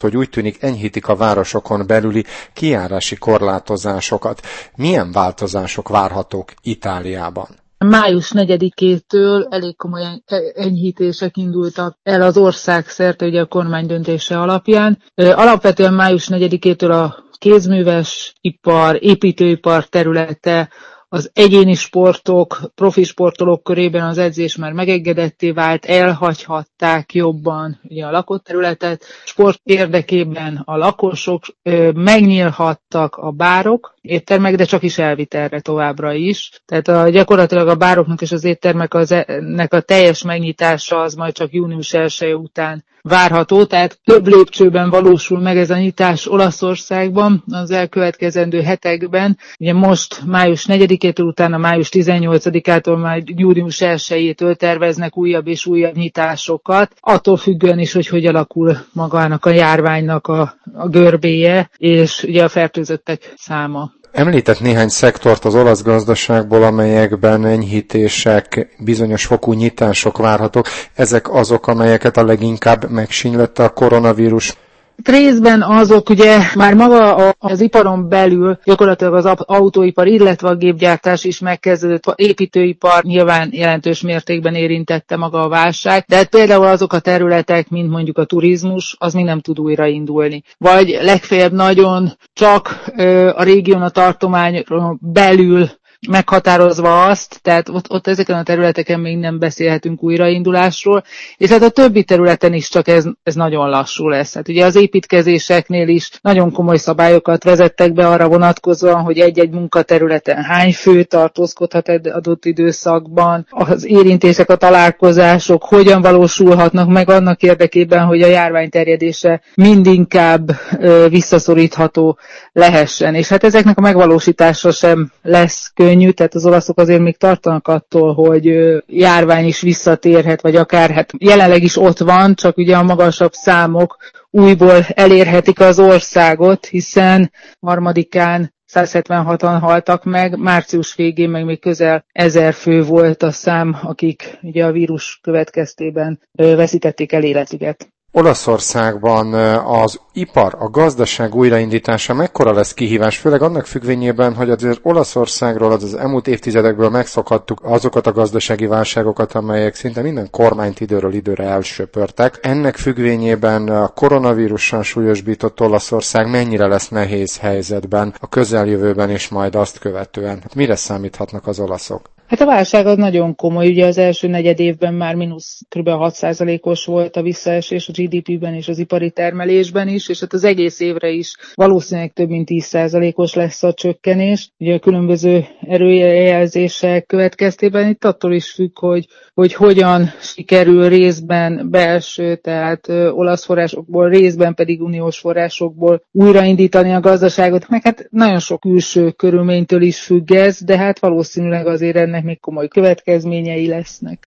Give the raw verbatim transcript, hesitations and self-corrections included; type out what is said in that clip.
hogy úgy tűnik enyhítik a városokon belüli kijárási korlátozásokat. Milyen változások várhatók Itáliában? május negyedikétől elég komoly enyhítések indultak el az ország szerte, ugye a kormány döntése alapján. Alapvetően május negyedikétől a kézműves ipar, építőipar területe, az egyéni sportok, profi sportolók körében az edzés már megengedetté vált, elhagyhatták jobban ugye a lakott területet. Sport érdekében a lakosok ö, megnyílhattak a bárok, éttermek, de csak is elvitelre továbbra is. Tehát a, gyakorlatilag a bároknak és az éttermeknek a teljes megnyitása az majd csak június elseje után várható, tehát több lépcsőben valósul meg ez a nyitás Olaszországban az elkövetkezendő hetekben. Ugye most május negyedikétől, utána május tizennyolcadikától, már június elsejétől terveznek újabb és újabb nyitásokat, attól függően is, hogy hogy alakul magának a járványnak a, a görbéje, és ugye a fertőzöttek száma. Említett néhány szektort az olasz gazdaságból, amelyekben enyhítések, bizonyos fokú nyitások várhatók. Ezek azok, amelyeket a leginkább megsínylette a koronavírus. Részben azok ugye már maga az iparon belül, gyakorlatilag az autóipar, illetve a gépgyártás is megkezdődött, a építőipar nyilván jelentős mértékben érintette maga a válság, de hát például azok a területek, mint mondjuk a turizmus, az még nem tud újraindulni. Vagy legfeljebb nagyon csak a régión, a tartományról belül meghatározva azt, tehát ott, ott ezeken a területeken még nem beszélhetünk újraindulásról, és hát a többi területen is csak ez, ez nagyon lassú lesz. Hát ugye az építkezéseknél is nagyon komoly szabályokat vezettek be arra vonatkozóan, hogy egy-egy munkaterületen hány fő tartózkodhat egy adott időszakban, az érintések, a találkozások hogyan valósulhatnak meg annak érdekében, hogy a járvány terjedése mindinkább ö, visszaszorítható lehessen. És hát ezeknek a megvalósítása sem lesz könnyű. Könnyű, tehát az olaszok azért még tartanak attól, hogy járvány is visszatérhet, vagy akár hát jelenleg is ott van, csak ugye a magasabb számok újból elérhetik az országot, hiszen harmadikán száz hetvenhatan haltak meg, március végén meg még közel ezer fő volt a szám, akik ugye a vírus következtében veszítették el életüket. Olaszországban az ipar, a gazdaság újraindítása mekkora lesz kihívás, főleg annak függvényében, hogy azért Olaszországról az, az elmúlt évtizedekből megszokhattuk azokat a gazdasági válságokat, amelyek szinte minden kormányt időről időre elsöpörtek. Ennek függvényében a koronavírussal súlyosbított Olaszország mennyire lesz nehéz helyzetben a közeljövőben és majd azt követően? Hát mire számíthatnak az olaszok? Hát a válság az nagyon komoly, ugye az első negyed évben már mínusz kb. hat százalékos volt a visszaesés a gé dé pében és az ipari termelésben is, és hát az egész évre is valószínűleg több mint tíz százalékos lesz a csökkenés. Ugye a különböző erőjelzések következtében itt attól is függ, hogy, hogy hogyan sikerül részben belső, tehát ö, olasz forrásokból, részben pedig uniós forrásokból újraindítani a gazdaságot, meg hát nagyon sok külső körülménytől is függ ez, de hát valószínűleg azért ennek még komoly következményei lesznek.